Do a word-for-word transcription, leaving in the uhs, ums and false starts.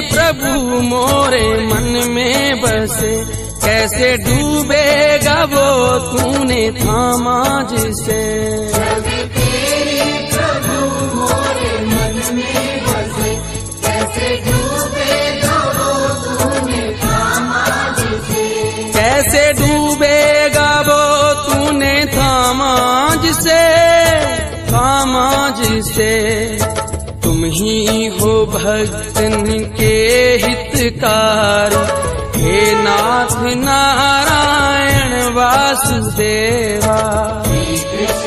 प्रभु मोरे मन में बसे, कैसे डूबेगा वो तूने थामा जिसे। छवि तेरी प्रभु मोरे मन में बसे, कैसे डूबेगा वो तूने थामा जिसे। कैसे डूबेगा वो तूने थामा जिसे, थामा जिसे। तुम ही हो भक्तन के हितकारी, हे नाथ नारायण वासुदेवा।